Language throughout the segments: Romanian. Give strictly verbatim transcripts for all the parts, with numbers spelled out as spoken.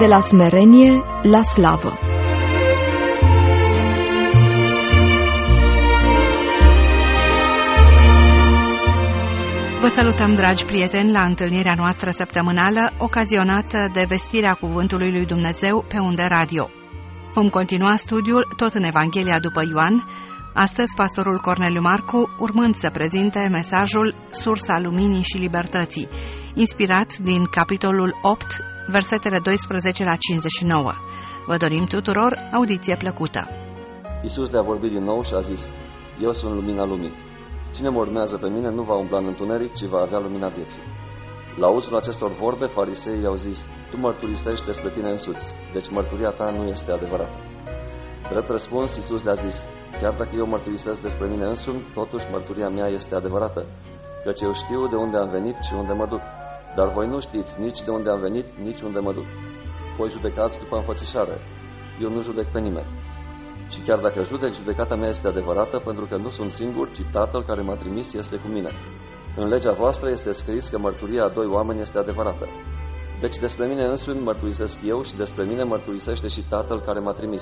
la smerenie la slavă. Vă salutăm, dragi prieteni, la întâlnirea noastră săptămânală, ocazionată de vestirea Cuvântului lui Dumnezeu pe unde radio. Vom continua studiul tot în Evanghelia după Ioan, astăzi pastorul Corneliu Marcu, urmând să prezinte mesajul Sursa Luminii și Libertății, inspirat din capitolul opt, versetele doisprezece la cincizeci și nouă. Vă dorim tuturor audiție plăcută. Iisus le-a vorbit din nou și a zis: Eu sunt lumina lumii. Cine mă urmează pe mine nu va umbla în întuneric, ci va avea lumina vieții. La auzul acestor vorbe, fariseii i-au zis: Tu mărturisești despre tine însuți, deci mărturia ta nu este adevărată. Drept răspuns, Iisus le-a zis: Chiar dacă eu mărturisesc despre mine însumi, totuși mărturia mea este adevărată, căci eu știu de unde am venit și unde mă duc. Dar voi nu știți nici de unde am venit, nici unde mă duc. Voi judecați după înfățișare. Eu nu judec pe nimeni. Și chiar dacă judec, judecata mea este adevărată, pentru că nu sunt singur, ci Tatăl care m-a trimis este cu mine. În legea voastră este scris că mărturia a doi oameni este adevărată. Deci despre mine însumi mărturisesc eu și despre mine mărturisește și Tatăl care m-a trimis.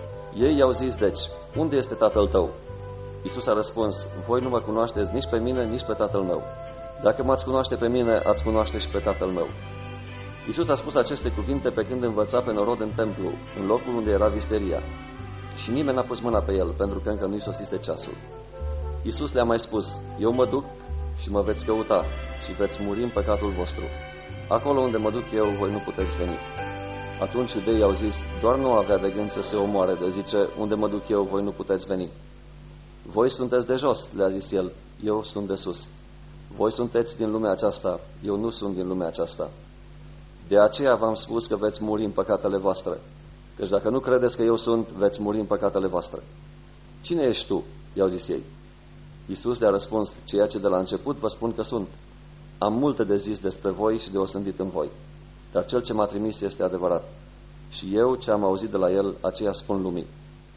Ei i-au zis deci: Unde este Tatăl tău? Iisus a răspuns: Voi nu mă cunoașteți nici pe mine, nici pe Tatăl meu. Dacă m-ați cunoaște pe mine, ați cunoaște și pe Tatăl meu. Iisus a spus aceste cuvinte pe când învăța pe norod în templu, în locul unde era visteria. Și nimeni n-a pus mâna pe el, pentru că încă nu-i sosise ceasul. Iisus le-a mai spus: Eu mă duc și mă veți căuta și veți muri în păcatul vostru. Acolo unde mă duc eu, voi nu puteți veni. Atunci iudeii au zis: Doar nu avea de gând să se omoare, de zice: Unde mă duc eu, voi nu puteți veni. Voi sunteți de jos, le-a zis el, eu sunt de sus. Voi sunteți din lumea aceasta, eu nu sunt din lumea aceasta. De aceea v-am spus că veți muri în păcatele voastre. Căci dacă nu credeți că eu sunt, veți muri în păcatele voastre. Cine ești tu? I-au zis ei. Iisus le-a răspuns: Ceea ce de la început vă spun că sunt. Am multe de zis despre voi și de osândit în voi. Dar cel ce m-a trimis este adevărat. Și eu, ce am auzit de la el, aceea spun lumii.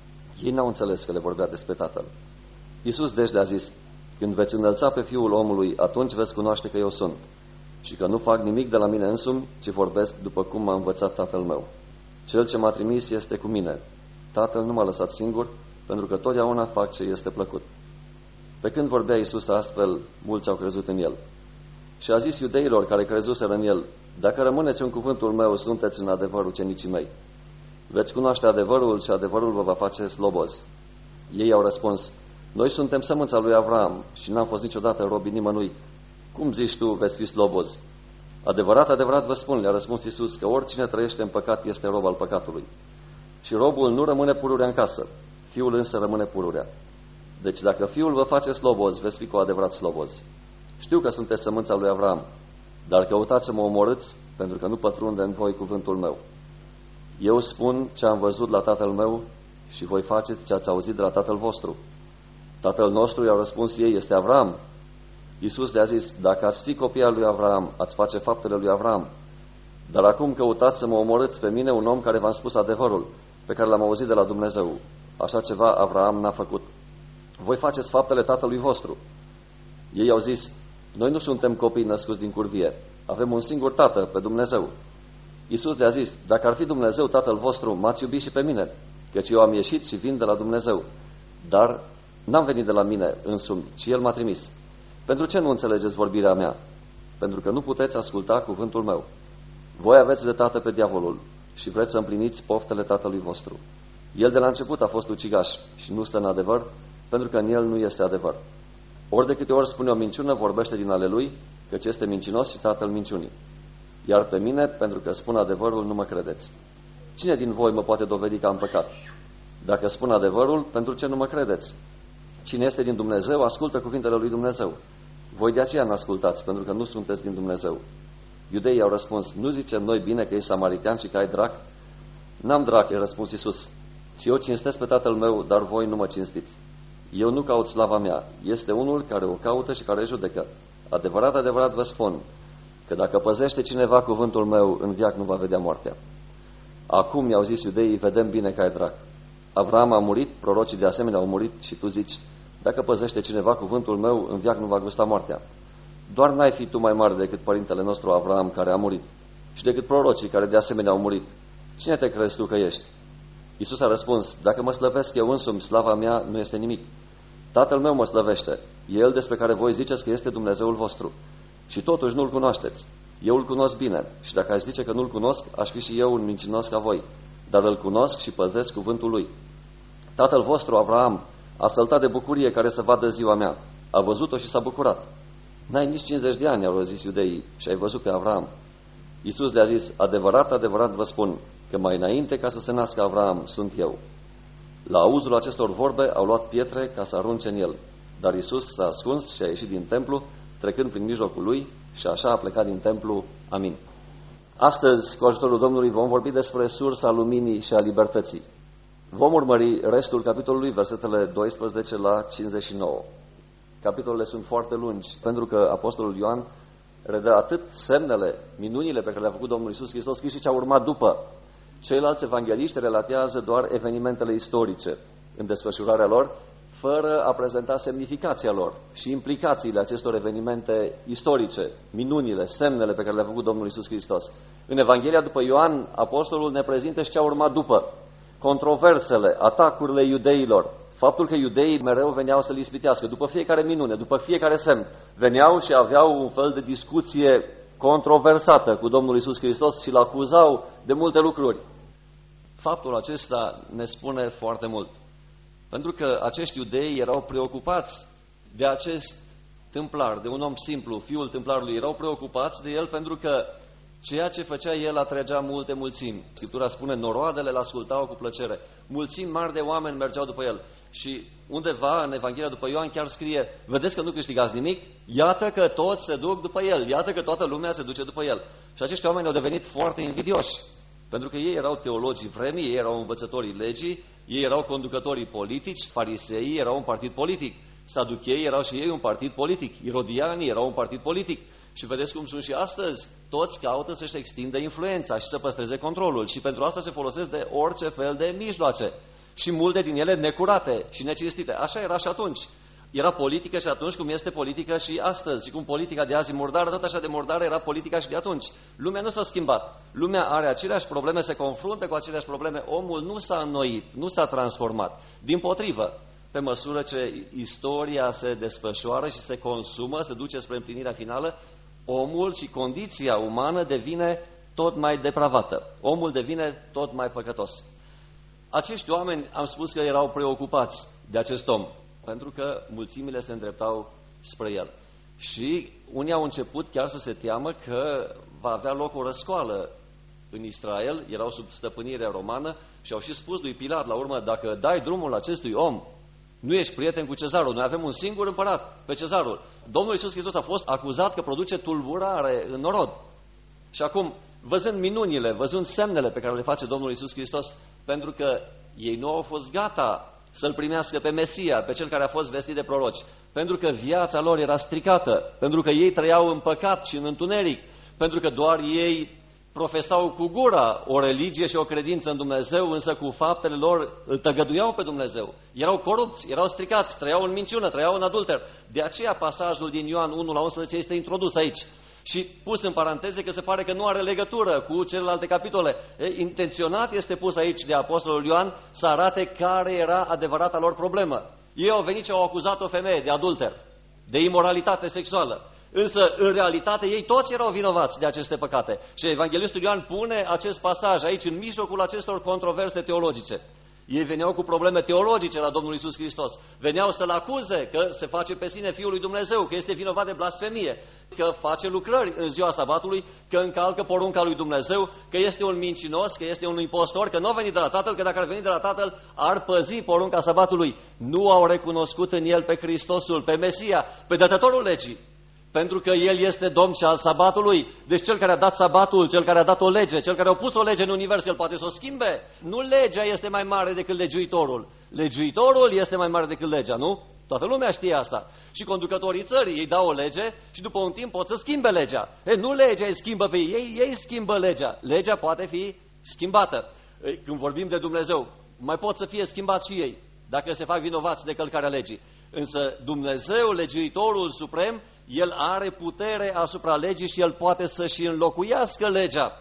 Ei n-au înțeles că le vorbea despre Tatăl. Iisus deci le-a zis: Când veți înălța pe Fiul omului, atunci veți cunoaște că eu sunt. Și că nu fac nimic de la mine însumi, ci vorbesc după cum m-a învățat Tatăl meu. Cel ce m-a trimis este cu mine. Tatăl nu m-a lăsat singur, pentru că totdeauna fac ce este plăcut. Pe când vorbea Iisus astfel, mulți au crezut în el. Și a zis iudeilor care crezuseră în el: Dacă rămâneți în cuvântul meu, sunteți în adevăr ucenicii mei. Veți cunoaște adevărul și adevărul vă va face slobozi. Ei au răspuns: Noi suntem sămânța lui Avram și n-am fost niciodată robii nimănui. Cum zici tu, veți fi slobozi? Adevărat, adevărat vă spun, le-a răspuns Iisus, că oricine trăiește în păcat este rob al păcatului. Și robul nu rămâne pururea în casă, fiul însă rămâne pururea. Deci dacă fiul vă face slobozi, veți fi cu adevărat slobozi. Știu că sunteți sămânța lui Avram, dar căutați să mă omorâți, pentru că nu pătrunde în voi cuvântul meu. Eu spun ce am văzut la tatăl meu și voi faceți ce ați auzit de la tatăl vostru. Tatăl nostru, i-au răspuns ei, este Avram. Iisus le-a zis: Dacă ați fi copii al lui Avram, ați face faptele lui Avram. Dar acum căutați să mă omorâți pe mine, un om care v-am spus adevărul, pe care l-am auzit de la Dumnezeu. Așa ceva Avram n-a făcut. Voi faceți faptele tatălui vostru. Ei au zis: Noi nu suntem copii născuți din curvie. Avem un singur tată, pe Dumnezeu. Iisus le-a zis: Dacă ar fi Dumnezeu tatăl vostru, m-ați iubit și pe mine, căci eu am ieșit și vin de la Dumnezeu. Dar n-am venit de la mine însumi, ci El m-a trimis. Pentru ce nu înțelegeți vorbirea mea? Pentru că nu puteți asculta cuvântul meu. Voi aveți de tată pe diavolul și vreți să împliniți poftele tatălui vostru. El de la început a fost ucigaș și nu stă în adevăr, pentru că în el nu este adevăr. Ori de câte ori spune o minciună, vorbește din ale lui, căci este mincinos și tatăl minciunii. Iar pe mine, pentru că spun adevărul, nu mă credeți. Cine din voi mă poate dovedi că am păcat? Dacă spun adevărul, pentru ce nu mă credeți? Cine este din Dumnezeu, ascultă cuvintele lui Dumnezeu. Voi de aceea n-ascultați, pentru că nu sunteți din Dumnezeu. Iudeii au răspuns: Nu zicem noi bine că ești samaritean și că ai drac? N-am drac, i-a răspuns Iisus, ci eu cinstesc pe Tatăl meu, dar voi nu mă cinstiți. Eu nu caut slava mea, este unul care o caută și care judecă. Adevărat, adevărat vă spun, că dacă păzește cineva cuvântul meu, în veac nu va vedea moartea. Acum, i-au zis iudeii, vedem bine că ai drac. Avram a murit, prorocii de asemenea au murit și tu zici: Dacă păzește cineva cuvântul meu, în veac nu va gusta moartea. Doar n-ai fi tu mai mare decât părintele nostru Avram, care a murit, și decât prorocii care de asemenea au murit. cine te crezi tu că ești? Iisus a răspuns, dacă mă slăvesc eu însumi, slava mea nu este nimic. Tatăl meu mă slăvește, El despre care voi ziceți că este Dumnezeul vostru. Și totuși nu-L cunoașteți. Eu îl cunosc bine și dacă aș zice că nu-L cunosc, aș fi și eu un mincinos ca voi. Dar îl cunosc și păzesc cuvântul Lui. Tatăl vostru, Avraam, a săltat de bucurie care să vadă ziua mea. A văzut-o și s-a bucurat. N-ai nici cincizeci de ani, au zis iudeii, și ai văzut pe Avraam. Iisus le-a zis, adevărat, adevărat vă spun, că mai înainte ca să se nască Avraam, sunt eu. La auzul acestor vorbe au luat pietre ca să arunce în el. Dar Iisus s-a ascuns și a ieșit din templu, trecând prin mijlocul lui, și așa a plecat din templu. Amin. Astăzi, cu ajutorul Domnului, vom vorbi despre sursa luminii și a libertății. Vom urmări restul capitolului, versetele doisprezece la cincizeci și nouă. Capitolele sunt foarte lungi, pentru că Apostolul Ioan redă atât semnele, minunile pe care le-a făcut Domnul Iisus Hristos, cât și ce a urmat după. Ceilalți evangeliști relatează doar evenimentele istorice în desfășurarea lor, fără a prezenta semnificația lor și implicațiile acestor evenimente istorice, minunile, semnele pe care le-a făcut Domnul Iisus Hristos. În Evanghelia după Ioan, Apostolul ne prezintă și ce a urmat după. Controversele, atacurile iudeilor, faptul că iudeii mereu veneau să-L ispitească, după fiecare minune, după fiecare semn, veneau și aveau un fel de discuție controversată cu Domnul Iisus Hristos și L acuzau de multe lucruri. Faptul acesta ne spune foarte mult. Pentru că acești iudei erau preocupați de acest tâmplar, de un om simplu, fiul tâmplarului, erau preocupați de el pentru că ceea ce făcea el atragea multe mulțimi. Scriptura spune, noroadele l-ascultau cu plăcere. Mulțimi mari de oameni mergeau după el. Și undeva în Evanghelia după Ioan chiar scrie, vedeți că nu câștigați nimic? Iată că toți se duc după el, iată că toată lumea se duce după el. Și acești oameni au devenit foarte invidioși, pentru că ei erau teologii vremii, ei erau învățătorii legii, ei erau conducătorii politici, fariseii erau un partid politic, saducheii erau și ei un partid politic, irodianii erau un partid politic. Și vedeți cum sunt și astăzi, toți caută să-și extindă influența și să păstreze controlul și pentru asta se folosesc de orice fel de mijloace și multe din ele necurate și necinstite. Așa era și atunci. Era politică și atunci cum este politică și astăzi. Și cum politica de azi e murdară, tot așa de murdară era politica și de atunci. Lumea nu s-a schimbat. Lumea are aceleași probleme, se confruntă cu aceleași probleme. Omul nu s-a înnoit, nu s-a transformat. Dimpotrivă, pe măsură ce istoria se desfășoară și se consumă, se duce spre împlinirea finală, omul și condiția umană devine tot mai depravată. Omul devine tot mai păcătos. Acești oameni, am spus că erau preocupați de acest om, pentru că mulțimile se îndreptau spre el. Și unii au început chiar să se teamă că va avea loc o răscoală în Israel, erau sub stăpânire romană și au și spus lui Pilat la urmă, dacă dai drumul acestui om, nu ești prieten cu cezarul, noi avem un singur împărat, pe cezarul. Domnul Iisus Hristos a fost acuzat că produce tulburare în norod. Și acum, văzând minunile, văzând semnele pe care le face Domnul Iisus Hristos, pentru că ei nu au fost gata să-L primească pe Mesia, pe Cel care a fost vestit de proroci, pentru că viața lor era stricată, pentru că ei trăiau în păcat și în întuneric, pentru că doar ei profesau cu gura o religie și o credință în Dumnezeu, însă cu faptele lor îl tăgăduiau pe Dumnezeu. Erau corupți, erau stricați, trăiau în minciună, trăiau în adulter. De aceea pasajul din Ioan unu la unsprezece este introdus aici și pus în paranteze că se pare că nu are legătură cu celelalte capitole. E, intenționat este pus aici de Apostolul Ioan să arate care era adevărata lor problemă. Ei au venit și au acuzat o femeie de adulter, de imoralitate sexuală. Însă, în realitate, ei toți erau vinovați de aceste păcate. Și Evanghelistul Ioan pune acest pasaj aici, în mijlocul acestor controverse teologice. Ei veneau cu probleme teologice la Domnul Iisus Hristos. Veneau să-L acuze că se face pe sine Fiul lui Dumnezeu, că este vinovat de blasfemie, că face lucrări în ziua sabatului, că încalcă porunca lui Dumnezeu, că este un mincinos, că este un impostor, că nu a venit de la Tatăl, că dacă ar veni de la Tatăl, ar păzi porunca sabatului. Nu au recunoscut în El pe Hristosul, pe Mesia, pe dătătorul legii. Pentru că El este Domn și al sabatului. Deci Cel care a dat sabatul, Cel care a dat o lege, Cel care a pus o lege în univers, El poate să o schimbe. Nu legea este mai mare decât legiuitorul. Legiuitorul este mai mare decât legea, nu? Toată lumea știe asta. Și conducătorii țării, ei dau o lege și după un timp pot să schimbe legea. E, nu legea îi schimbă pe ei, ei, ei schimbă legea. Legea poate fi schimbată. E, când vorbim de Dumnezeu, mai pot să fie schimbați și ei, dacă se fac vinovați de călcarea legii. Însă Dumnezeu, legiuitorul suprem, El are putere asupra legii și El poate să și înlocuiască legea.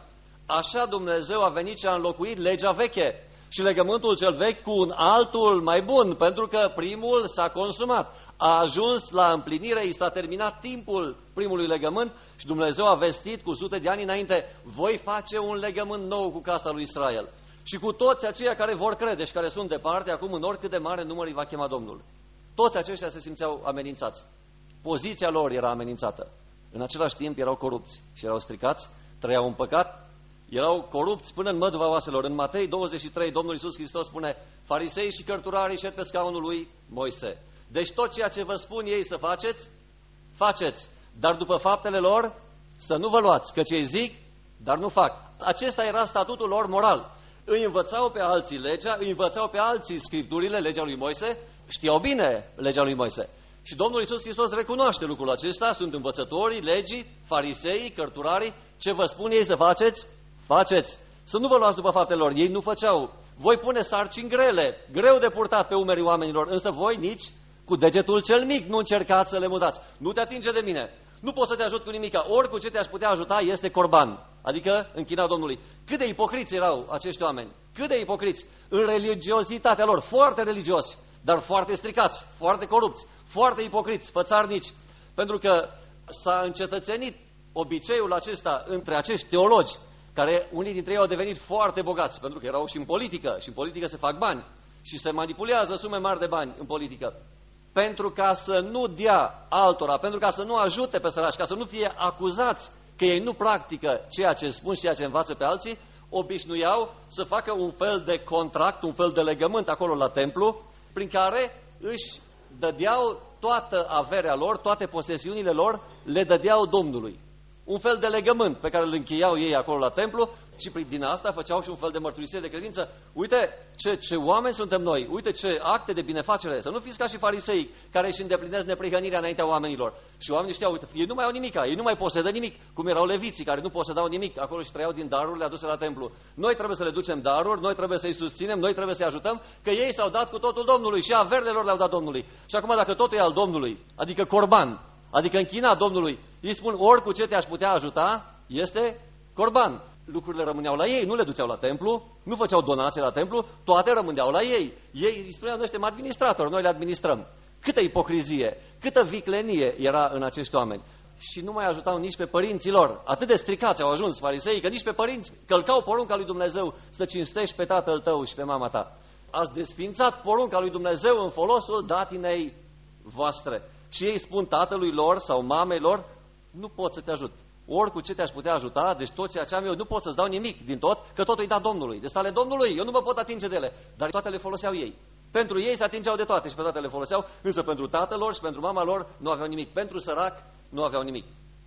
Așa Dumnezeu a venit și a înlocuit legea veche și legământul cel vechi cu un altul mai bun, pentru că primul s-a consumat. A ajuns la împlinire, i s-a terminat timpul primului legământ și Dumnezeu a vestit cu sute de ani înainte: voi face un legământ nou cu casa lui Israel. Și cu toți aceia care vor crede și care sunt departe, acum în oricât de mare număr îi va chema Domnul. Toți aceștia se simțeau amenințați. Poziția lor era amenințată. În același timp erau corupți și erau stricați, trăiau în păcat, erau corupți până în măduva oaselor. În Matei douăzeci și trei, Domnul Iisus Hristos spune: farisei și cărturarii șed pe scaunul lui Moise. Deci tot ceea ce vă spun ei să faceți, faceți, dar după faptele lor să nu vă luați, căci ei zic, dar nu fac. Acesta era statutul lor moral. Îi învățau pe alții legea, îi învățau pe alții scripturile, legea lui Moise, știau bine legea lui Moise. Și Domnul Iisus Hristos recunoaște lucrul acesta, sunt învățătorii legii, fariseii, cărturarii, ce vă spun ei să faceți, faceți. Să nu vă luați după faptele lor, ei nu făceau. Voi pune sarcini grele, greu de purtat pe umerii oamenilor, însă voi nici cu degetul cel mic nu încercați să le mudați. Nu te atinge de mine, nu pot să te ajut cu nimica, ori cu ce te-aș putea ajuta este corban, adică închina Domnului. Cât de ipocriți erau acești oameni, cât de ipocriți în religiozitatea lor, foarte religioși, dar foarte stricați, foarte corupți, foarte ipocriți, fățarnici, pentru că s-a încetățenit obiceiul acesta între acești teologi, care unii dintre ei au devenit foarte bogați, pentru că erau și în politică, și în politică se fac bani, și se manipulează sume mari de bani în politică, pentru ca să nu dea altora, pentru ca să nu ajute pe săraci, ca să nu fie acuzați că ei nu practică ceea ce spun și ceea ce învață pe alții, obișnuiau să facă un fel de contract, un fel de legământ acolo la templu, prin care își dădeau toată averea lor, toate posesiunile lor, le dădeau Domnului. Un fel de legământ pe care îl încheiau ei acolo la templu și din asta făceau și un fel de mărturisire de credință. Uite ce, ce oameni suntem noi, uite ce acte de binefacere. Să nu fiți ca și farisei care își îndeplinesc neprihănirea înaintea oamenilor. Și oamenii știau, uite, ei nu mai au nimica, ei nu mai posedă nimic, cum erau leviții care nu posedau nimic, acolo și trăiau din darurile aduse la templu. Noi trebuie să le ducem daruri, noi trebuie să-i susținem, noi trebuie să-i ajutăm, că ei s-au dat cu totul Domnului și averile lor le-au dat Domnului. Și acum dacă totul e al Domnului, adică corban, adică închina Domnului, îi spun ori cu ce te-aș putea ajuta, este corban. Lucrurile rămâneau la ei, nu le duceau la templu, nu făceau donații la templu, toate rămâneau la ei. Ei îi spuneau, noi suntem administratori, noi le administrăm. Câtă ipocrizie, câtă viclenie era în acești oameni. Și nu mai ajutau nici pe părinții lor. Atât de stricați au ajuns fariseii, că nici pe părinți călcau porunca lui Dumnezeu să cinstești pe tatăl tău și pe mama ta. Ați desfințat porunca lui Dumnezeu în folosul datinei voastre. Și ei spun tatălui lor sau mamei lor, nu pot să te ajut. Ori cu ce te-aș putea ajuta, deci tot ceea ce am eu, nu pot să-ți dau nimic din tot, că totul îi da Domnului. Deci ale Domnului, eu nu mă pot atinge de ele, dar toate le foloseau ei. Pentru ei se atingeau de toate și pe toate le foloseau, însă pentru tatăl lor și pentru mama lor nu aveau nimic. Pentru sărac nu aveau nimic.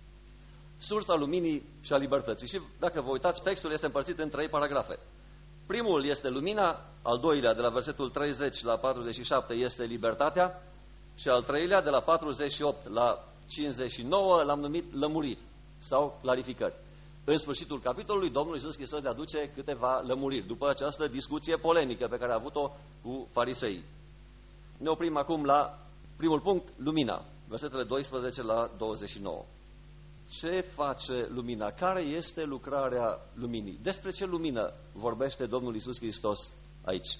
Sursa luminii și a libertății. Și dacă vă uitați, textul este împărțit în trei paragrafe. Primul este lumina, al doilea, de la versetul treizeci la patruzeci și șapte, este libertatea și al treilea, de la patruzeci și opt la cincizeci și nouă, l-am numit lămuriri sau clarificări. În sfârșitul capitolului, Domnul Iisus Hristos le aduce câteva lămuriri, după această discuție polemică pe care a avut-o cu fariseii. Ne oprim acum la primul punct, lumina, versetele doisprezece la douăzeci și nouă. Ce face lumina? Care este lucrarea luminii? Despre ce lumină vorbește Domnul Iisus Hristos aici?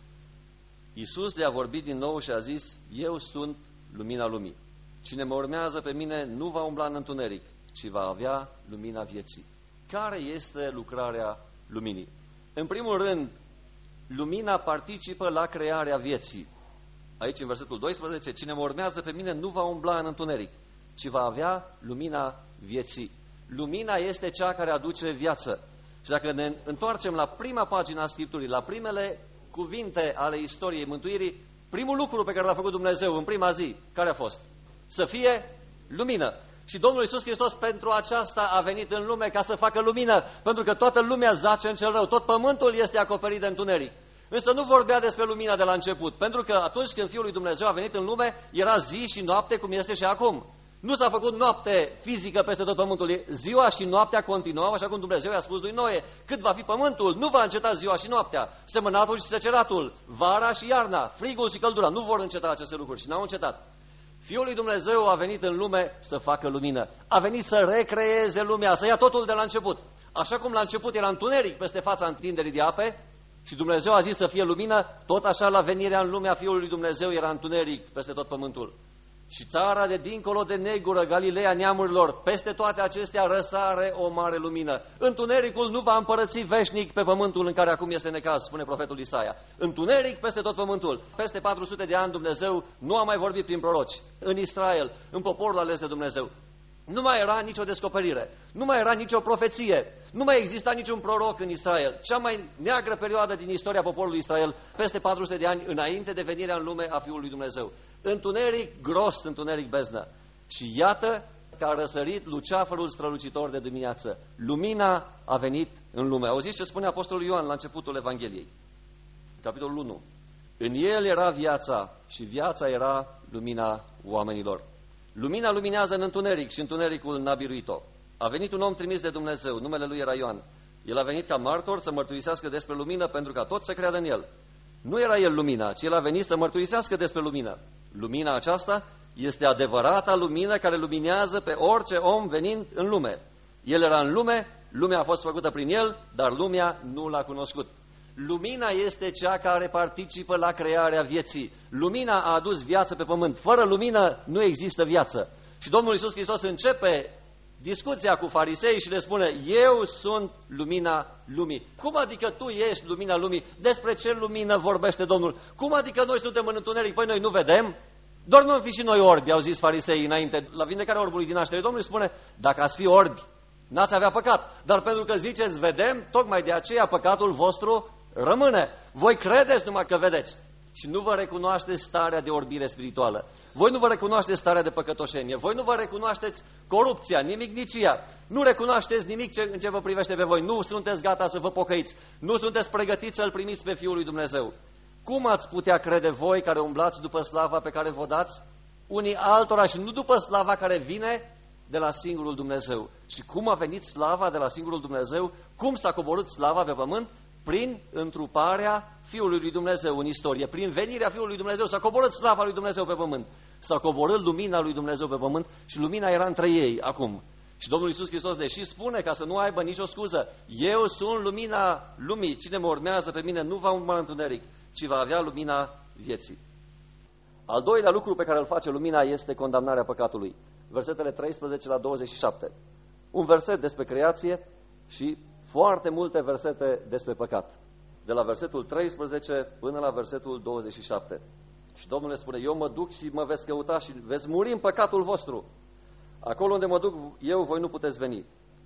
Iisus le-a vorbit din nou și a zis, eu sunt lumina lumii. Cine mă urmează pe mine nu va umbla în întuneric, ci va avea lumina vieții. Care este lucrarea luminii? În primul rând, lumina participă la crearea vieții. Aici, în versetul doisprezece, cine mă urmează pe mine nu va umbla în întuneric, ci va avea lumina vieții. Lumina este cea care aduce viață. Și dacă ne întoarcem la prima pagină a Scripturii, la primele cuvinte ale istoriei mântuirii, primul lucru pe care l-a făcut Dumnezeu în prima zi, care a fost? Să fie lumină. Și Domnul Iisus Hristos pentru aceasta a venit în lume, ca să facă lumină, pentru că toată lumea zace în cel rău, tot pământul este acoperit de întuneric. Însă nu vorbea despre lumina de la început, pentru că atunci când Fiul lui Dumnezeu a venit în lume, era zi și noapte cum este și acum. Nu s-a făcut noapte fizică peste tot pământul, ziua și noaptea continuau, așa cum Dumnezeu i-a spus lui Noe, cât va fi pământul, nu va înceta ziua și noaptea, semănatul și seceratul, vara și iarna, frigul și căldura, nu vor înceta aceste lucruri și n-au încetat. Fiul lui Dumnezeu a venit în lume să facă lumină, a venit să recreeze lumea, să ia totul de la început. Așa cum la început era întuneric peste fața întinderii de ape și Dumnezeu a zis să fie lumină, tot așa la venirea în lumea Fiului lui Dumnezeu era întuneric peste tot pământul. Și țara de dincolo de negură, Galileea neamurilor, peste toate acestea răsare o mare lumină. Întunericul nu va împărăți veșnic pe pământul în care acum este necaz, spune profetul Isaia. Întuneric peste tot pământul. Peste patru sute de ani Dumnezeu nu a mai vorbit prin proroci. În Israel, în poporul ales de Dumnezeu. Nu mai era nicio descoperire, nu mai era nicio profeție, nu mai exista niciun proroc în Israel. Cea mai neagră perioadă din istoria poporului Israel, peste patru sute de ani înainte de venirea în lume a Fiului Dumnezeu. Întuneric gros, întuneric beznă. Și iată că a răsărit luceafărul strălucitor de dimineață. Lumina a venit în lume. Auziți ce spune Apostolul Ioan la începutul Evangheliei? Capitolul unu. În el era viața și viața era lumina oamenilor. Lumina luminează în întuneric și întunericul n-a biruit-o. A venit un om trimis de Dumnezeu, numele lui era Ioan. El a venit ca martor să mărturisească despre lumină pentru ca toți să creadă în el. Nu era el lumina, ci el a venit să mărturisească despre lumină. Lumina aceasta este adevărata lumină care luminează pe orice om venind în lume. El era în lume, lumea a fost făcută prin el, dar lumea nu l-a cunoscut. Lumina este cea care participă la crearea vieții. Lumina a adus viață pe pământ. Fără lumină nu există viață. Și Domnul Iisus Hristos începe discuția cu farisei și le spune: eu sunt lumina lumii. Cum adică tu ești lumina lumii? Despre ce lumină vorbește Domnul? Cum adică noi suntem în întuneric? Păi noi nu vedem? Doar nu am fi și noi orbi, au zis fariseii înainte. La vindecarea orbului din naștere, Domnul îi spune: dacă ați fi orbi, n-ați avea păcat. Dar pentru că ziceți vedem, tocmai de aceea păcatul vostru rămâne. Voi credeți numai că vedeți și nu vă recunoașteți starea de orbire spirituală. Voi nu vă recunoașteți starea de păcătoșenie. Voi nu vă recunoașteți corupția, nimicnicia. Nu recunoașteți nimic ce, în ce vă privește pe voi. Nu sunteți gata să vă pocăiți. Nu sunteți pregătiți să-L primiți pe Fiul lui Dumnezeu. Cum ați putea crede voi care umblați după slava pe care vă dați unii altora și nu după slava care vine de la singurul Dumnezeu? Și cum a venit slava de la singurul Dumnezeu? Cum s-a coborât slava pe pământ? Prin întruparea Fiului lui Dumnezeu în istorie. Prin venirea Fiului lui Dumnezeu s-a coborât slava lui Dumnezeu pe pământ. S-a coborât lumina lui Dumnezeu pe pământ și lumina era între ei acum. Și Domnul Iisus Hristos, deși spune ca să nu aibă nicio scuză: eu sunt lumina lumii, cine mă urmează pe mine nu va umbla în întuneric, ci va avea lumina vieții. Al doilea lucru pe care îl face lumina este condamnarea păcatului. Versetele treisprezece la douăzeci și șapte. Un verset despre creație și foarte multe versete despre păcat. De la versetul treisprezece până la versetul douăzeci și șapte. Și Domnul le spune: eu mă duc și mă veți căuta și veți muri în păcatul vostru. Acolo unde mă duc eu, voi nu puteți veni.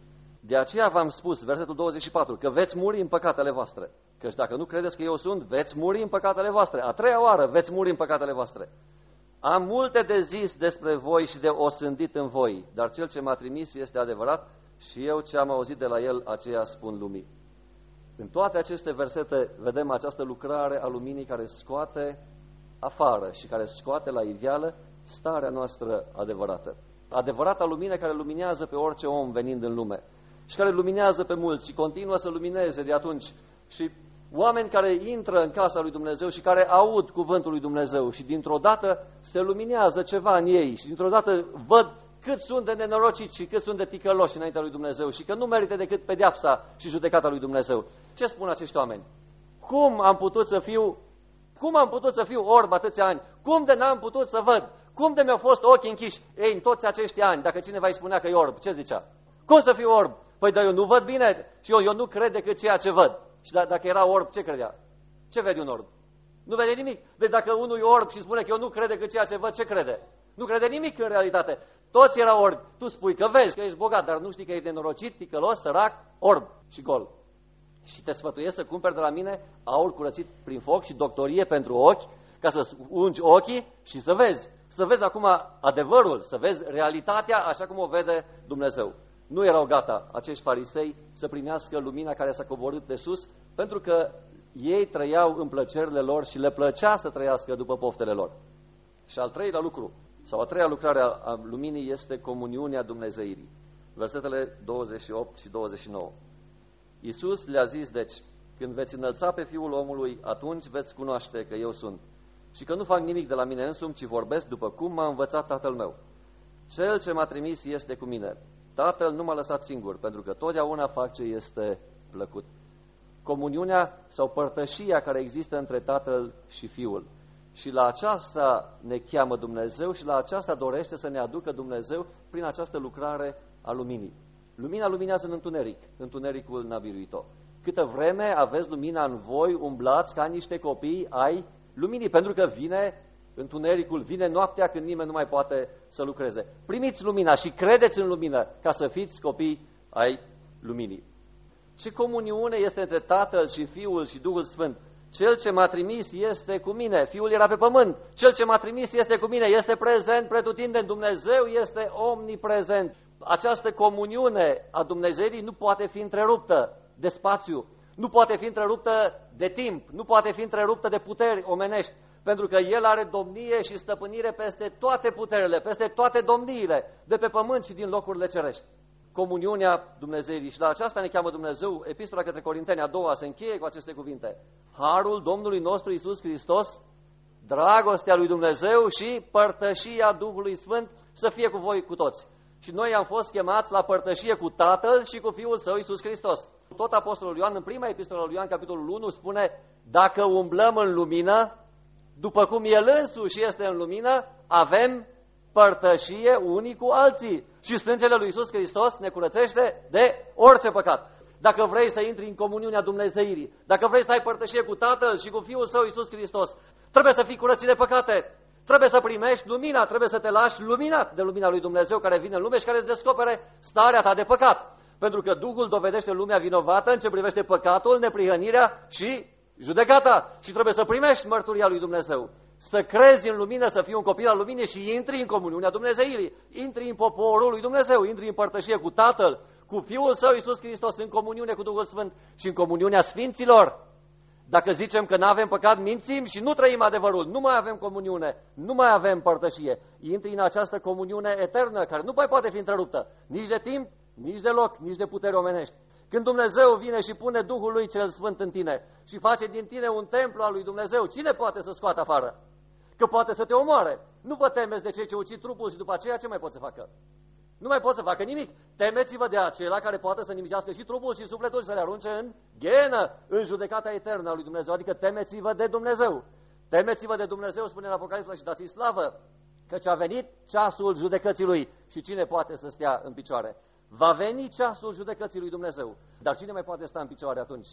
De aceea v-am spus, versetul douăzeci și patru, că veți muri în păcatele voastre. Căci dacă nu credeți că eu sunt, veți muri în păcatele voastre. A treia oară veți muri în păcatele voastre. Am multe de zis despre voi și de osândit în voi, dar cel ce m-a trimis este adevărat și eu ce am auzit de la el, aceea spun lumii. În toate aceste versete vedem această lucrare a luminii care scoate afară și care scoate la iveală starea noastră adevărată. Adevărata lumină care luminează pe orice om venind în lume și care luminează pe mulți și continuă să lumineze de atunci. Și oameni care intră în casa lui Dumnezeu și care aud cuvântul lui Dumnezeu și dintr-o dată se luminează ceva în ei și dintr-o dată văd cât sunt de nenorociți și cât sunt de ticăloși înaintea lui Dumnezeu și că nu merită decât pedeapsa și judecata lui Dumnezeu. Ce spun acești oameni? Cum am putut să fiu, cum am putut să fiu orb atâția ani? Cum de n-am putut să văd? Cum de mi-au fost ochii închiși? Ei, în toți acești ani, dacă cineva îi spunea că e orb, ce zicea? Cum să fiu orb? Păi, dar eu nu văd bine și eu, eu nu cred decât ceea ce văd. Și d- dacă era orb, ce credea? Ce vede un orb? Nu vede nimic. Deci dacă unul e orb și spune că eu nu cred decât ceea ce văd, ce crede? Nu crede nimic în realitate. Toți erau orbi. Tu spui că vezi că ești bogat, dar nu știi că ești nenorocit, ticălos, sărac, orb și gol. Și te sfătuiesc să cumperi de la mine aur curățit prin foc și doctorie pentru ochi, ca să ungi ochii și să vezi. Să vezi acum adevărul, să vezi realitatea așa cum o vede Dumnezeu. Nu erau gata acești farisei să primească lumina care s-a coborât de sus, pentru că ei trăiau în plăcerile lor și le plăcea să trăiască după poftele lor. Și al treilea lucru, sau a treia lucrare a luminii este comuniunea dumnezeirii. Versetele douăzeci și opt și douăzeci și nouă. Iisus le-a zis, deci, când veți înălța pe Fiul omului, atunci veți cunoaște că eu sunt. Și că nu fac nimic de la mine însumi, ci vorbesc după cum m-a învățat Tatăl meu. Cel ce m-a trimis este cu mine. Tatăl nu m-a lăsat singur, pentru că totdeauna fac ce este plăcut. Comuniunea sau părtășia care există între Tatăl și Fiul. Și la aceasta ne cheamă Dumnezeu și la aceasta dorește să ne aducă Dumnezeu prin această lucrare a luminii. Lumina luminează în întuneric, întunericul n-a biruit-o. Câtă vreme aveți lumina în voi, umblați ca niște copii ai luminii, pentru că vine întunericul, vine noaptea când nimeni nu mai poate să lucreze. Primiți lumina și credeți în lumină ca să fiți copii ai luminii. Ce comuniune este între Tatăl și Fiul și Duhul Sfânt? Cel ce m-a trimis este cu mine. Fiul era pe pământ. Cel ce m-a trimis este cu mine. Este prezent pretutindeni. Dumnezeu este omniprezent. Această comuniune a Dumnezeirii nu poate fi întreruptă de spațiu. Nu poate fi întreruptă de timp. Nu poate fi întreruptă de puteri omenești. Pentru că El are domnie și stăpânire peste toate puterile, peste toate domniile de pe pământ și din locurile cerești. Comuniunea Dumnezeirii. Și la aceasta ne cheamă Dumnezeu. Epistola către Corinteni a doua se încheie cu aceste cuvinte. Harul Domnului nostru Iisus Hristos, dragostea lui Dumnezeu și părtășia Duhului Sfânt să fie cu voi cu toți. Și noi am fost chemați la părtășie cu Tatăl și cu Fiul Său Iisus Hristos. Tot Apostolul Ioan, în prima epistolă lui Ioan, capitolul unu, spune: dacă umblăm în lumină, după cum El însuși este în lumină, avem părtășie unii cu alții. Și sângele lui Iisus Hristos ne curățește de orice păcat. Dacă vrei să intri în comuniunea Dumnezeirii, dacă vrei să ai părtășie cu Tatăl și cu Fiul Său Iisus Hristos, trebuie să fii curățit de păcate. Trebuie să primești lumina, trebuie să te lași luminat de lumina lui Dumnezeu care vine în lume și care îți descopere starea ta de păcat. Pentru că Duhul dovedește lumea vinovată în ce privește păcatul, neprihănirea și judecata. Și trebuie să primești mărturia lui Dumnezeu. Să crezi în lumină, să fii un copil al luminii și intri în comuniunea Dumnezeirii. Intri în poporul lui Dumnezeu, intri în părtășie cu Tatăl, cu Fiul Său Iisus Hristos, în comuniune cu Duhul Sfânt și în comuniunea Sfinților. Dacă zicem că nu avem păcat, mințim și nu trăim adevărul, nu mai avem comuniune, nu mai avem părtășie. Intri în această comuniune eternă, care nu mai poate fi întreruptă, nici de timp, nici de loc, nici de puteri omenești. Când Dumnezeu vine și pune Duhul Lui cel Sfânt în tine și face din tine un templu al lui Dumnezeu, cine poate să scoată afară? Că poate să te omoare. Nu vă temeți de cei ce ucid trupul și după aceea ce mai pot să facă? Nu mai pot să facă nimic. Temeți-vă de acela care poate să nimicească și trupul și sufletul și să le arunce în ghenă, în judecata eternă a lui Dumnezeu. Adică temeți-vă de Dumnezeu. Temeți-vă de Dumnezeu, spune în Apocalipsa, și dați-i slavă, căci a venit ceasul judecății Lui. Și cine poate să stea în picioare? Va veni ceasul judecății lui Dumnezeu. Dar cine mai poate sta în picioare atunci?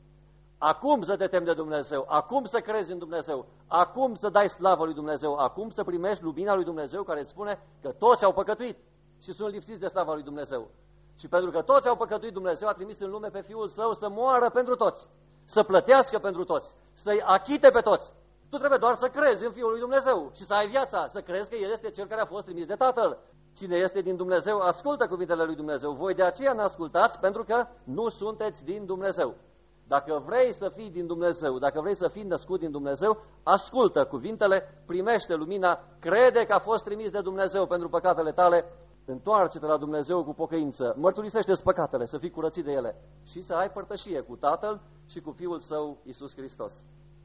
Acum să te temi de Dumnezeu, acum să crezi în Dumnezeu, acum să dai slavă lui Dumnezeu, acum să primești lumina lui Dumnezeu care îți spune că toți au păcătuit și sunt lipsiți de slava lui Dumnezeu. Și pentru că toți au păcătuit, Dumnezeu a trimis în lume pe Fiul Său să moară pentru toți, să plătească pentru toți, să-i achite pe toți. Tu trebuie doar să crezi în Fiul lui Dumnezeu și să ai viața, să crezi că El este Cel care a fost trimis de Tatăl. Cine este din Dumnezeu, ascultă cuvintele lui Dumnezeu. Voi de aceea ne ascultați, pentru că nu sunteți din Dumnezeu. Dacă vrei să fii din Dumnezeu, dacă vrei să fii născut din Dumnezeu, ascultă cuvintele, primește lumina, crede că a fost trimis de Dumnezeu pentru păcatele tale, întoarce-te la Dumnezeu cu pocăință, mărturisește-ți păcatele, să fii curățit de ele și să ai părtășie cu Tatăl și cu Fiul Său, Iisus Hristos.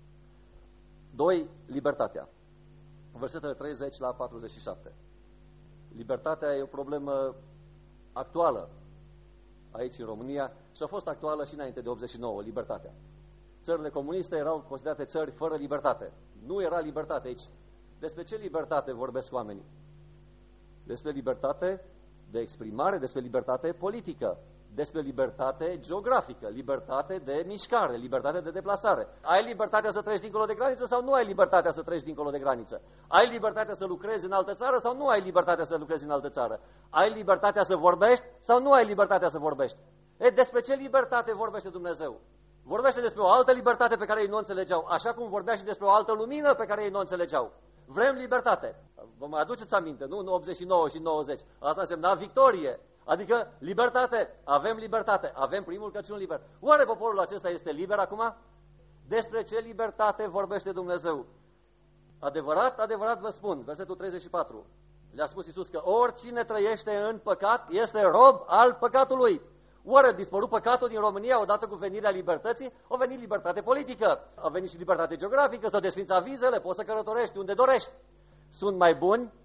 doi. Libertatea. Versetele treizeci la patruzeci și șapte. Libertatea e o problemă actuală aici în România și a fost actuală și înainte de optzeci și nouă, libertatea. Țările comuniste erau considerate țări fără libertate. Nu era libertate aici. Despre ce libertate vorbesc oamenii? Despre libertate de exprimare, despre libertate politică, despre libertate geografică, libertate de mișcare, libertate de deplasare. Ai libertatea să treci dincolo de graniță sau nu ai libertatea să treci dincolo de graniță? Ai libertatea să lucrezi în altă țară sau nu ai libertatea să lucrezi în altă țară? Ai libertatea să vorbești sau nu ai libertatea să vorbești? E, despre ce libertate vorbește Dumnezeu? Vorbește despre o altă libertate pe care ei nu o înțelegeau, așa cum vorbea și despre o altă lumină pe care ei nu o înțelegeau. Vrem libertate. Vă mai aduceți aminte, nu? În optzeci și nouă și nouăzeci. Asta însemna victorie. Adică libertate. Avem libertate. Avem primul Crăciun liber. Oare poporul acesta este liber acum? Despre ce libertate vorbește Dumnezeu? Adevărat, adevărat vă spun, versetul treizeci și patru. Le-a spus Iisus că oricine trăiește în păcat este rob al păcatului. Oare a dispărut păcatul din România odată cu venirea libertății? A venit libertate politică, a venit și libertate geografică, s-au desfințat vizele, poți să călătorești unde dorești. Sunt mai buni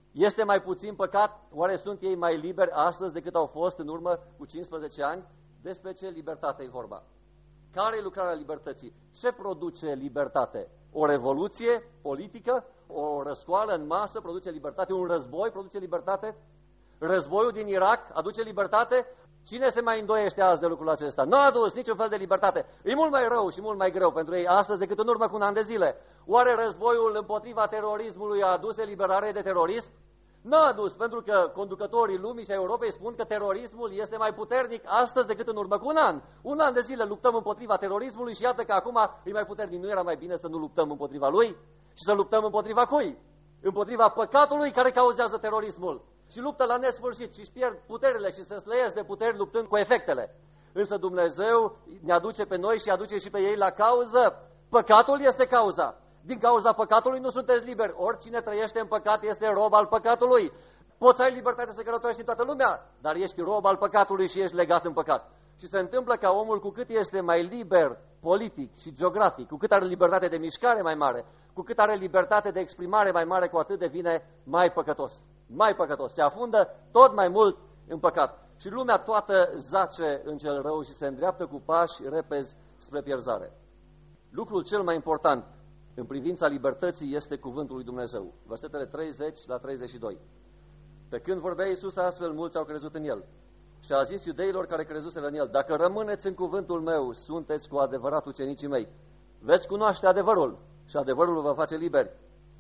Este mai puțin păcat? Oare sunt ei mai liberi astăzi decât au fost în urmă cu cincisprezece ani? Despre ce libertate e vorba? Care e lucrarea libertății? Ce produce libertate? O revoluție politică? O răscoală în masă produce libertate? Un război produce libertate? Războiul din Irak aduce libertate? Cine se mai îndoiește azi de lucrul acesta? Nu a adus niciun fel de libertate. E mult mai rău și mult mai greu pentru ei astăzi decât în urmă cu un an de zile. Oare războiul împotriva terorismului a adus eliberare de terorism? Nu a adus, pentru că conducătorii lumii și a Europei spun că terorismul este mai puternic astăzi decât în urmă cu un an. Un an de zile luptăm împotriva terorismului și iată că acum e mai puternic. Nu era mai bine să nu luptăm împotriva lui? Și să luptăm împotriva cui? Împotriva păcatului care cauzează terorismul. Și luptă la nesfârșit și își pierd puterile și se slăiesc de puteri luptând cu efectele. Însă Dumnezeu ne aduce pe noi și aduce și pe ei la cauză. Păcatul este cauza. Din cauza păcatului nu sunteți liberi. Oricine trăiește în păcat este rob al păcatului. Poți să ai libertate să călătorești în toată lumea, dar ești rob al păcatului și ești legat în păcat. Și se întâmplă ca omul, cu cât este mai liber politic și geografic, cu cât are libertate de mișcare mai mare, cu cât are libertate de exprimare mai mare, cu atât devine mai păcătos. Mai păcătos. Se afundă tot mai mult în păcat. Și lumea toată zace în cel rău și se îndreaptă cu pași repezi spre pierzare. Lucrul cel mai important în privința libertății este cuvântul lui Dumnezeu. Versetele treizeci la treizeci și doi. Pe când vorbea Iisus astfel, mulți au crezut în El. Și a zis iudeilor care crezuseră în El: dacă rămâneți în cuvântul meu, sunteți cu adevărat ucenicii mei. Veți cunoaște adevărul și adevărul vă va face liberi.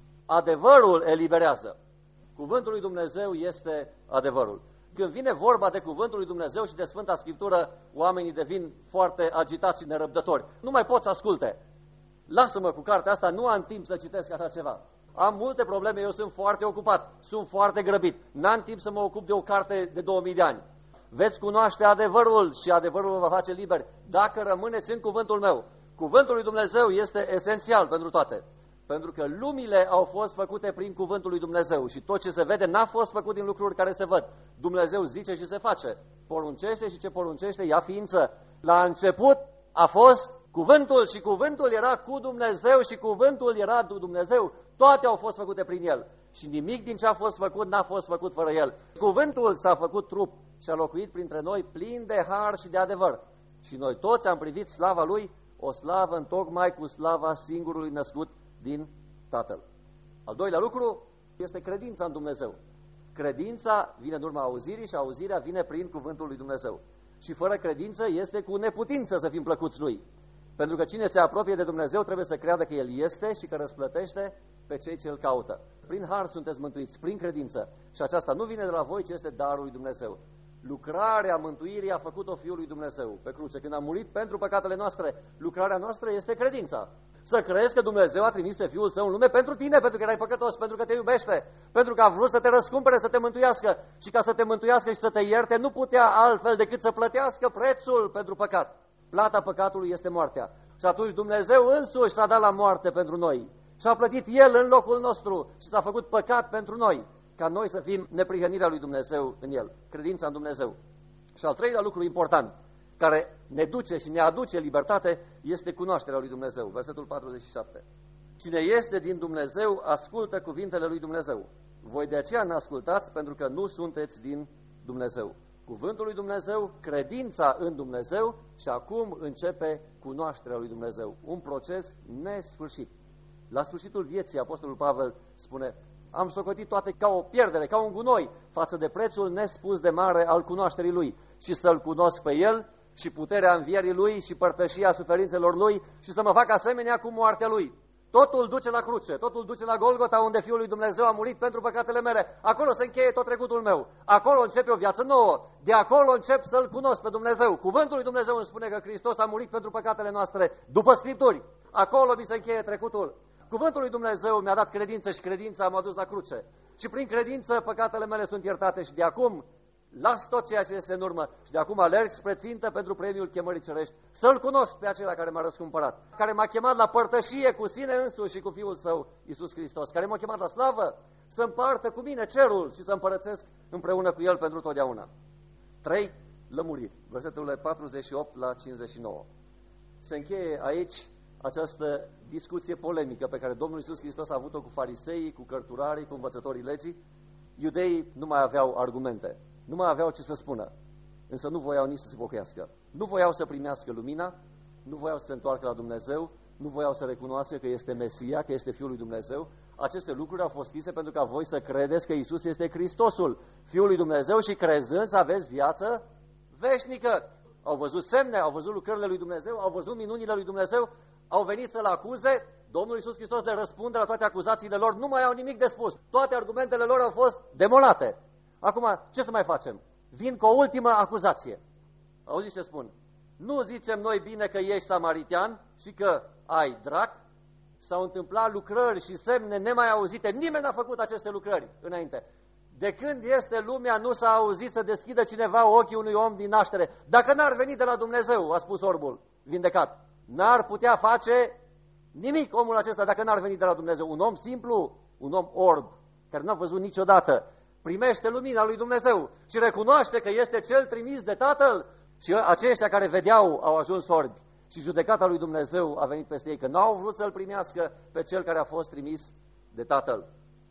Adevărul eliberează. Cuvântul lui Dumnezeu este adevărul. Când vine vorba de cuvântul lui Dumnezeu și de Sfânta Scriptură, oamenii devin foarte agitați și nerăbdători. Nu mai pot să asculte. Lasă-mă cu cartea asta, nu am timp să citesc așa ceva. Am multe probleme, eu sunt foarte ocupat, sunt foarte grăbit. N-am timp să mă ocup de o carte de două mii de ani. Veți cunoaște adevărul și adevărul vă va face liberi dacă rămâneți în cuvântul meu. Cuvântul lui Dumnezeu este esențial pentru toate. Pentru că lumile au fost făcute prin cuvântul lui Dumnezeu și tot ce se vede n-a fost făcut din lucruri care se văd. Dumnezeu zice și se face. Poruncește și ce poruncește ia ființă. La început a fost cuvântul și cuvântul era cu Dumnezeu și cuvântul era Dumnezeu. Toate au fost făcute prin El. Și nimic din ce a fost făcut n-a fost făcut fără El. Cuvântul s-a făcut trup și a locuit printre noi plin de har și de adevăr. Și noi toți am privit slava Lui, o slavă întocmai cu slava singurului născut din Tatăl. Al doilea lucru este credința în Dumnezeu. Credința vine în urma auzirii și auzirea vine prin cuvântul lui Dumnezeu. Și fără credință este cu neputință să fim plăcuți Lui. Pentru că cine se apropie de Dumnezeu trebuie să creadă că El este și că răsplătește pe cei ce îl caută. Prin har sunteți mântuiți, prin credință. Și aceasta nu vine de la voi, ci este darul lui Dumnezeu. Lucrarea mântuirii a făcut-o Fiul lui Dumnezeu pe cruce. Când a murit pentru păcatele noastre, lucrarea noastră este credința. Să crezi că Dumnezeu a trimis pe Fiul Său în lume pentru tine, pentru că erai păcătos, pentru că te iubește, pentru că a vrut să te răscumpere, să te mântuiască. Și ca să te mântuiască și să te ierte, nu putea altfel decât să plătească prețul pentru păcat. Plata păcatului este moartea. Și atunci Dumnezeu însuși s-a dat la moarte pentru noi. Și a plătit El în locul nostru și s-a făcut păcat pentru noi, ca noi să fim neprihănirea lui Dumnezeu în El, credința în Dumnezeu. Și al treilea lucru important, care ne duce și ne aduce libertate, este cunoașterea lui Dumnezeu. Versetul patruzeci și șapte. Cine este din Dumnezeu, ascultă cuvintele lui Dumnezeu. Voi de aceea ne ascultați, pentru că nu sunteți din Dumnezeu. Cuvântul lui Dumnezeu, credința în Dumnezeu și acum începe cunoașterea lui Dumnezeu. Un proces nesfârșit. La sfârșitul vieții, Apostolul Pavel spune: am socotit toate ca o pierdere, ca un gunoi, față de prețul nespus de mare al cunoașterii Lui, și să-L cunosc pe El și puterea învierii Lui și părtășia suferințelor Lui și să mă fac asemenea cu moartea Lui. Totul duce la cruce, totul duce la Golgota, unde Fiul lui Dumnezeu a murit pentru păcatele mele. Acolo se încheie tot trecutul meu. Acolo începe o viață nouă. De acolo încep să-L cunosc pe Dumnezeu. Cuvântul lui Dumnezeu îmi spune că Hristos a murit pentru păcatele noastre după Scripturi. Acolo mi se încheie trecutul. Cuvântul lui Dumnezeu mi-a dat credință și credința m-a dus la cruce. Și prin credință păcatele mele sunt iertate și de acum las tot ceea ce este în urmă și de acum alerg spre țintă pentru premiul chemării cerești, să-L cunosc pe acela care m-a răscumpărat, care m-a chemat la părtășie cu sine însuși și cu Fiul Său, Iisus Hristos, care m-a chemat la slavă, să împartă cu mine cerul și să împărățesc împreună cu El pentru totdeauna. trei. Lămuriri. Versetul patruzeci și opt la cincizeci și nouă. Se încheie aici această discuție polemică pe care Domnul Iisus Hristos a avut-o cu fariseii, cu cărturarii, cu învățătorii legii, Iudeii nu mai aveau argumente, nu mai aveau ce să spună, însă nu voiau nici să se pocăiască. Nu voiau să primească lumina, nu voiau să se întoarcă la Dumnezeu, nu voiau să recunoască că este Mesia, că este Fiul lui Dumnezeu. Aceste lucruri au fost scrise pentru ca voi să credeți că Iisus este Hristosul, Fiul lui Dumnezeu, și crezând să aveți viață veșnică. Au văzut semne, au văzut lucrările lui Dumnezeu, au văzut minunile lui Dumnezeu, au venit să-L acuze. Domnul Iisus Hristos le răspunde la toate acuzațiile lor, nu mai au nimic de spus. Toate argumentele lor au fost demolate. Acum, ce să mai facem? Vin cu o ultimă acuzație. Auziți ce spun? Nu zicem noi bine că ești samaritean și că ai drac? S-au întâmplat lucrări și semne nemai auzite. Nimeni n-a făcut aceste lucrări înainte. De când este lumea, nu s-a auzit să deschidă cineva ochii unui om din naștere. Dacă n-ar veni de la Dumnezeu, a spus orbul vindecat, n-ar putea face nimic omul acesta dacă n-ar veni de la Dumnezeu. Un om simplu, un om orb, care n-a văzut niciodată, primește lumina lui Dumnezeu și recunoaște că este cel trimis de Tatăl. Și aceștia care vedeau au ajuns orbi. Și judecata lui Dumnezeu a venit peste ei, că n-au vrut să-L primească pe Cel care a fost trimis de Tatăl.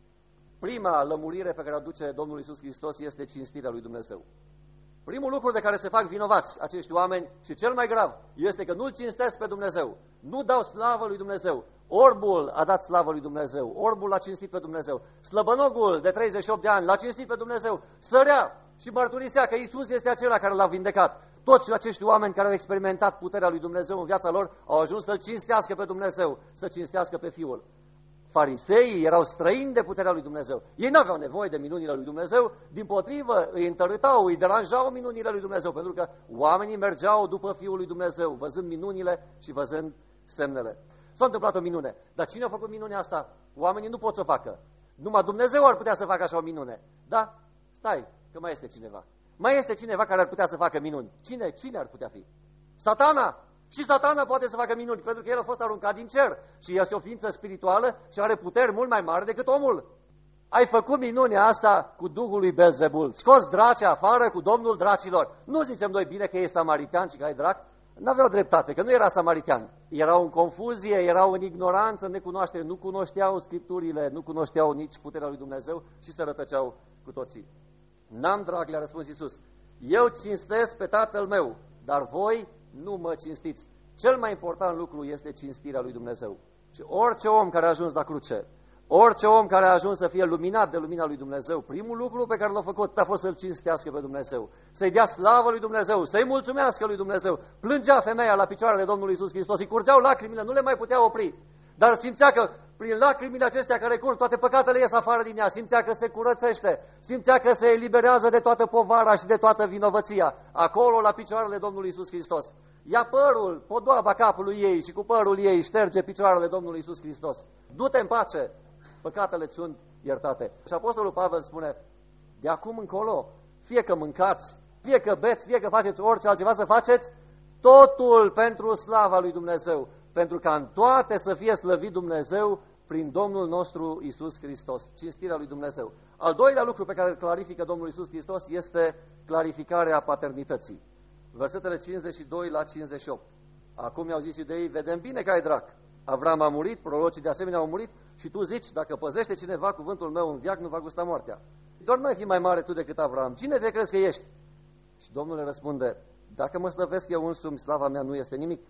Prima lămurire pe care o aduce Domnul Iisus Hristos este cinstirea lui Dumnezeu. Primul lucru de care se fac vinovați acești oameni, și cel mai grav, este că nu-L cinstesc pe Dumnezeu. Nu dau slavă lui Dumnezeu. Orbul a dat slavă lui Dumnezeu. Orbul l-a cinstit pe Dumnezeu. Slăbănogul de treizeci și opt de ani l-a cinstit pe Dumnezeu. Sărea și mărturisea că Iisus este acela care l-a vindecat. Toți acești oameni care au experimentat puterea lui Dumnezeu în viața lor au ajuns să-L cinstească pe Dumnezeu, să cinstească pe Fiul. Fariseii erau străini de puterea lui Dumnezeu. Ei n-aveau nevoie de minunile lui Dumnezeu, dimpotrivă îi întărâtau, îi deranjau minunile lui Dumnezeu, pentru că oamenii mergeau după Fiul lui Dumnezeu, văzând minunile și văzând semnele. S-a întâmplat o minune, dar cine a făcut minunea asta? Oamenii nu pot să o facă. Numai Dumnezeu ar putea să facă așa o minune. Da? Stai, că mai este cineva. Mai este cineva care ar putea să facă minuni. Cine? Cine ar putea fi? Satana! Și Satana poate să facă minuni, pentru că el a fost aruncat din cer și este o ființă spirituală și are puteri mult mai mari decât omul. Ai făcut minunea asta cu Duhul lui Belzebul, scos draci afară cu Domnul dracilor. Nu zicem noi bine că ești samaritean și că ai drac? N-aveau dreptate, că nu era samaritean. Erau în confuzie, erau în ignoranță, în necunoaștere, nu cunoșteau Scripturile, nu cunoșteau nici puterea lui Dumnezeu și se rătăceau cu toții. N-am drag, le-a răspuns Iisus. Eu cinstesc pe Tatăl meu, dar voi nu mă cinstiți. Cel mai important lucru este cinstirea lui Dumnezeu. Și orice om care a ajuns la cruce, orice om care a ajuns să fie luminat de lumina lui Dumnezeu, primul lucru pe care l-a făcut a fost să-L cinstească pe Dumnezeu, să-i dea slavă lui Dumnezeu, să-i mulțumească lui Dumnezeu. Plângea femeia la picioarele Domnului Iisus Hristos, îi curgeau lacrimile, nu le mai putea opri, dar simțea că prin lacrimile acestea care curg, toate păcatele ies afară din ea, simțea că se curățește, simțea că se eliberează de toată povara și de toată vinovăția, acolo la picioarele Domnului Iisus Hristos. Ia părul, podoaba capului ei și cu părul ei șterge picioarele Domnului Iisus Hristos. Du-te în pace, păcatele sunt iertate. Și Apostolul Pavel spune, de acum încolo, fie că mâncați, fie că beți, fie că faceți orice altceva să faceți, totul pentru slava lui Dumnezeu, pentru ca în toate să fie slăvit Dumnezeu prin Domnul nostru Iisus Hristos, cinstirea lui Dumnezeu. Al doilea lucru pe care îl clarifică Domnul Iisus Hristos este clarificarea paternității. Versetele cincizeci și doi la cincizeci și opt. Acum i-au zis iudeii, vedem bine că ai drac. Avram a murit, prorocii de asemenea au murit și tu zici, dacă păzește cineva cuvântul meu în veac, nu va gusta moartea. Doar n-ai fi mai mare tu decât Avram. Cine te crezi că ești? Și Domnul le răspunde, dacă mă slăvesc eu însumi, slava mea nu este nimic.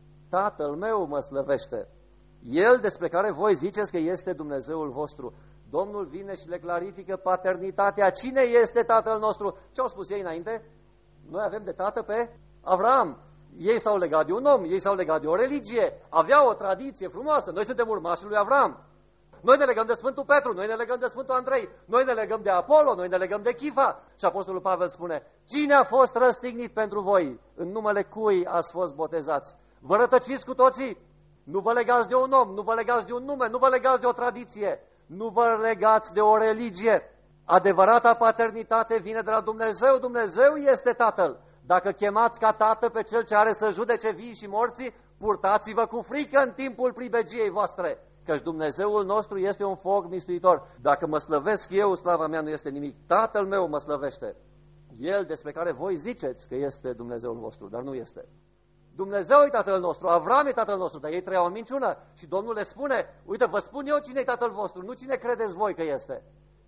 Tatăl meu mă slăvește. El despre care voi ziceți că este Dumnezeul vostru. Domnul vine și le clarifică paternitatea. Cine este Tatăl nostru? Ce au spus ei înainte? Noi avem de tată pe Avram. Ei s-au legat de un om, ei s-au legat de o religie, aveau o tradiție frumoasă. Noi suntem urmașii lui Avram. Noi ne legăm de Sfântul Petru, noi ne legăm de Sfântul Andrei, noi ne legăm de Apollo, noi ne legăm de Chifa. Și Apostolul Pavel spune, cine a fost răstignit pentru voi? În numele cui ați fost botezați? Vă rătăciți cu toții? Nu vă legați de un om, nu vă legați de un nume, nu vă legați de o tradiție, nu vă legați de o religie. Adevărata paternitate vine de la Dumnezeu, Dumnezeu este Tatăl. Dacă chemați ca tată pe cel ce are să judece vii și morții, purtați-vă cu frică în timpul pribegiei voastre, căci Dumnezeul nostru este un foc mistuitor. Dacă mă slăvesc eu, slava mea nu este nimic. Tatăl meu mă slăvește. El despre care voi ziceți că este Dumnezeul vostru, dar nu este. Dumnezeu e Tatăl nostru, Avram e Tatăl nostru, dar ei trăiau în minciună și Domnul le spune, uite, vă spun eu cine e Tatăl vostru, nu cine credeți voi că este.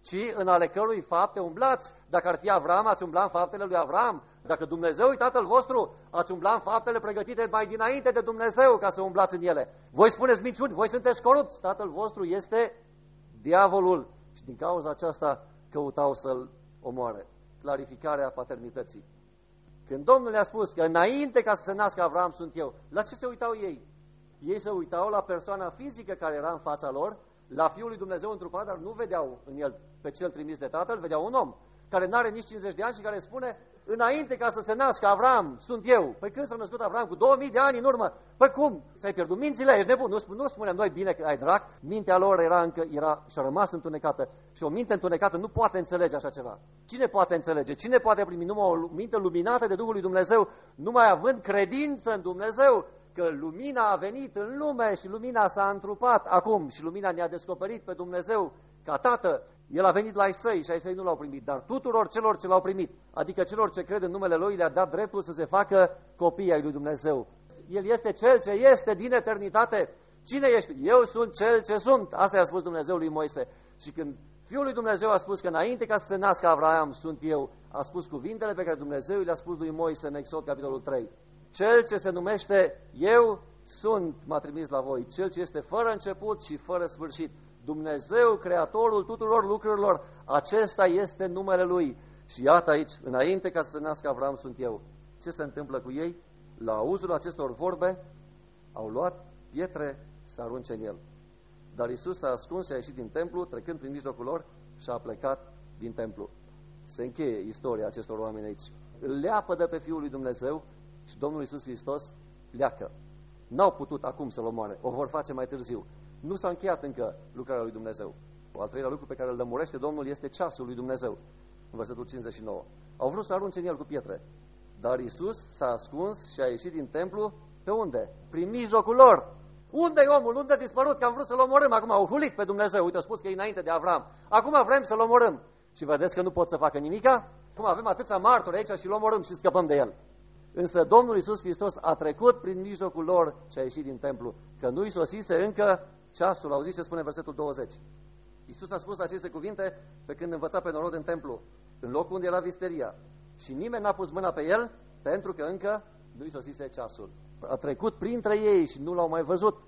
ci în ale cărui fapte umblați. Dacă ar fi Avram, ați umbla în faptele lui Avram. Dacă Dumnezeu e Tatăl vostru, ați umbla în faptele pregătite mai dinainte de Dumnezeu ca să umblați în ele. Voi spuneți minciuni, voi sunteți corupți. Tatăl vostru este diavolul și din cauza aceasta căutau să-l omoare. Clarificarea paternității. Când Domnul le-a spus că înainte ca să se nască Avram sunt eu, la ce se uitau ei? Ei se uitau la persoana fizică care era în fața lor, la Fiul lui Dumnezeu întrupat, dar nu vedeau în el pe cel trimis de Tatăl, vedeau un om care n-are nici cincizeci de ani și care spune, înainte ca să se nască Avram, sunt eu. Păi când s-a născut Avram? Cu două mii de ani în urmă. Păi cum? Ți-ai pierdut mințile? Ești nebun. Nu, nu spunem noi bine că ai drac. Mintea lor era încă, era și-a rămas întunecată. Și o minte întunecată nu poate înțelege așa ceva. Cine poate înțelege? Cine poate primi numai o minte luminată de Duhul lui Dumnezeu, numai având credință în Dumnezeu, că lumina a venit în lume și lumina s-a întrupat acum și lumina ne-a descoperit pe Dumnezeu ca Tată. El a venit la ai săi și ai săi nu l-au primit, dar tuturor celor ce l-au primit, adică celor ce cred în numele Lui, le-a dat dreptul să se facă copii ai lui Dumnezeu. El este Cel ce este din eternitate. Cine ești? Eu sunt Cel ce sunt. Asta i-a spus Dumnezeu lui Moise. Și când Fiul lui Dumnezeu a spus că înainte ca să se nască Avram sunt eu, a spus cuvintele pe care Dumnezeu le-a spus lui Moise în Exod, capitolul trei. Cel ce se numește Eu sunt, m-a trimis la voi, Cel ce este fără început și fără sfârșit. Dumnezeu, Creatorul tuturor lucrurilor, acesta este numele Lui. Și iată aici, înainte ca să se nască Avram sunt eu. Ce se întâmplă cu ei? La auzul acestor vorbe, au luat pietre să arunce în el. Dar Iisus s-a ascuns și a ieșit din templu, trecând prin mijlocul lor și a plecat din templu. Se încheie istoria acestor oameni aici. Îl leapădă pe Fiul lui Dumnezeu și Domnul Iisus Hristos pleacă. N-au putut acum să-l omoare, o vor face mai târziu. Nu s-a încheiat încă lucrarea lui Dumnezeu. Al treilea lucru pe care îl lămurește Domnul este ceasul lui Dumnezeu. În versetul cincizeci și nouă. Au vrut să arunce în el cu pietre. Dar Iisus s-a ascuns și a ieșit din templu. Pe unde? Prin mijlocul lor. Unde e omul? Unde a dispărut? Că am vrut să-l omorâm. Acum au hulit pe Dumnezeu. Uite, a spus că e înainte de Avram. Acum vrem să-l omorâm. Și vedeți că nu pot să facă nimica? Acum avem atâția martori aici și-l omorâm și scăpăm de el. Însă Domnul Iisus Hristos a trecut prin mijlocul lor și a ieșit din templu. Că nu-i sosise încă ceasul. Auziți ce spune versetul douăzeci. Iisus a spus aceste cuvinte pe când învăța pe norod în templu, în locul unde era visteria. Și nimeni n-a pus mâna pe el, pentru că încă nu-i sosise ceasul. A trecut printre ei și nu l-au mai văzut.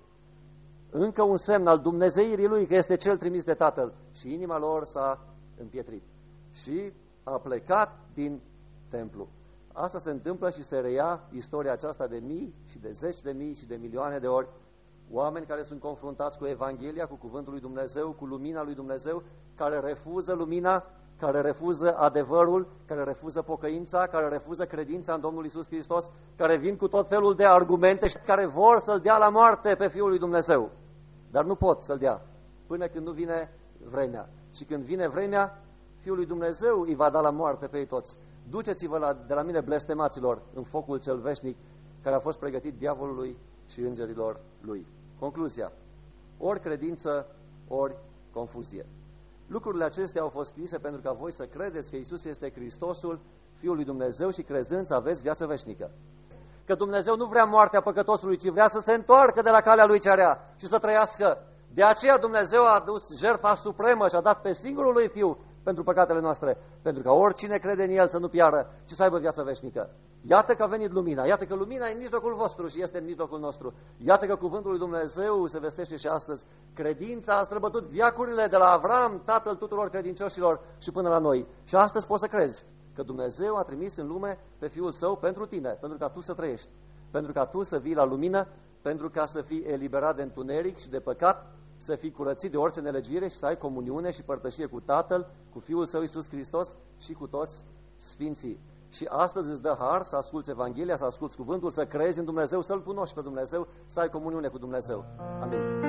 Încă un semn al dumnezeirii lui, că este cel trimis de Tatăl. Și inima lor s-a împietrit. Și a plecat din templu. Asta se întâmplă și se reia istoria aceasta de mii și de zeci de mii și de milioane de ori. Oameni care sunt confruntați cu Evanghelia, cu cuvântul lui Dumnezeu, cu lumina lui Dumnezeu, care refuză lumina, care refuză adevărul, care refuză pocăința, care refuză credința în Domnul Iisus Hristos, care vin cu tot felul de argumente și care vor să-L dea la moarte pe Fiul lui Dumnezeu. Dar nu pot să-L dea până când nu vine vremea. Și când vine vremea, Fiul lui Dumnezeu îi va da la moarte pe ei toți. Duceți-vă la, de la mine, blestemaților, în focul cel veșnic care a fost pregătit diavolului și îngerilor lui. Concluzia. Ori credință, ori confuzie. Lucrurile acestea au fost scrise pentru ca voi să credeți că Iisus este Hristosul, Fiul lui Dumnezeu și crezând să aveți viață veșnică. Că Dumnezeu nu vrea moartea păcătosului, ci vrea să se întoarcă de la calea lui cea rea și să trăiască. De aceea Dumnezeu a adus jertfa supremă și a dat pe singurul lui Fiu pentru păcatele noastre, pentru ca oricine crede în El să nu piară, ci să aibă viață veșnică. Iată că a venit lumina, iată că lumina e în mijlocul vostru și este în mijlocul nostru. Iată că cuvântul lui Dumnezeu se vestește și astăzi. Credința a străbătut veacurile de la Avram, tatăl tuturor credincioșilor, și până la noi. Și astăzi poți să crezi că Dumnezeu a trimis în lume pe Fiul Său pentru tine, pentru ca tu să trăiești, pentru ca tu să vii la lumină, pentru ca să fii eliberat de întuneric și de păcat, să fii curățit de orice nelegiuire și să ai comuniune și părtășie cu Tatăl, cu Fiul Său Iisus Hristos și cu toți Sfinții. Și astăzi îți dă har să asculți Evanghelia, să asculți cuvântul, să crezi în Dumnezeu, să-L cunoști pe Dumnezeu, să ai comuniune cu Dumnezeu. Amin.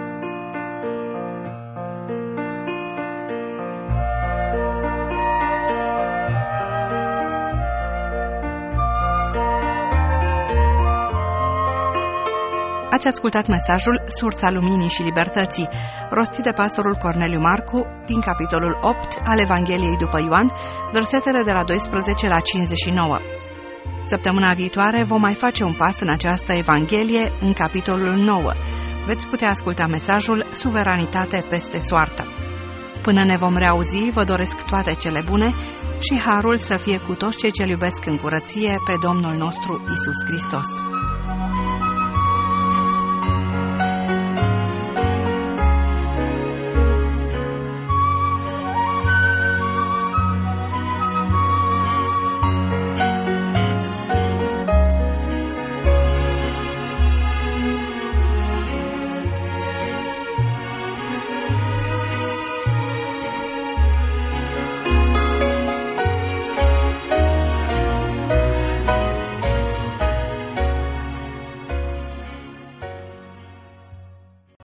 Ați ascultat mesajul Sursa Luminii și Libertății, rostit de pastorul Corneliu Marcu, din capitolul opt al Evangheliei după Ioan, versetele de la doisprezece la cincizeci și nouă. Săptămâna viitoare vom mai face un pas în această Evanghelie, în capitolul nouă. Veți putea asculta mesajul Suveranitate peste soartă. Până ne vom reauzi, vă doresc toate cele bune și harul să fie cu toți cei ce-L iubesc în curăție pe Domnul nostru Iisus Hristos.